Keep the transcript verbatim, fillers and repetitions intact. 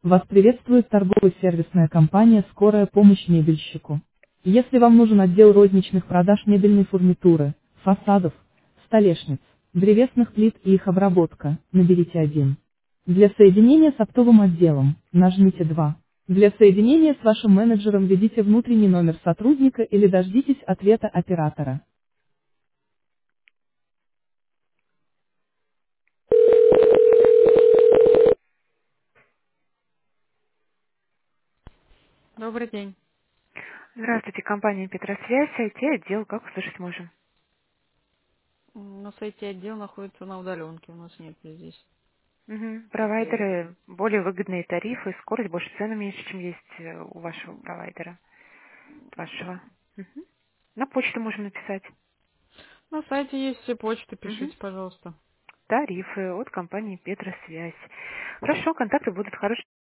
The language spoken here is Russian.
Вас приветствует торгово-сервисная компания «Скорая помощь мебельщику». Если вам нужен отдел розничных продаж мебельной фурнитуры, фасадов, столешниц, древесных плит и их обработка, наберите один. Для соединения с оптовым отделом, нажмите два. Для соединения с вашим менеджером введите внутренний номер сотрудника или дождитесь ответа оператора. Добрый день. Здравствуйте, компания Петросвязь, ай ти-отдел, как услышать можем? М, На сайте отдел находится на удаленке, у нас нет здесь Мгм. отдела. Провайдеры, более выгодные тарифы, скорость больше, цены меньше, чем есть э, у вашего провайдера, вашего. Мгм. На почту можем написать. На сайте есть все почты, Мгм. пишите, пожалуйста. Тарифы от компании Петросвязь. Хорошо, контакты будут хорошие.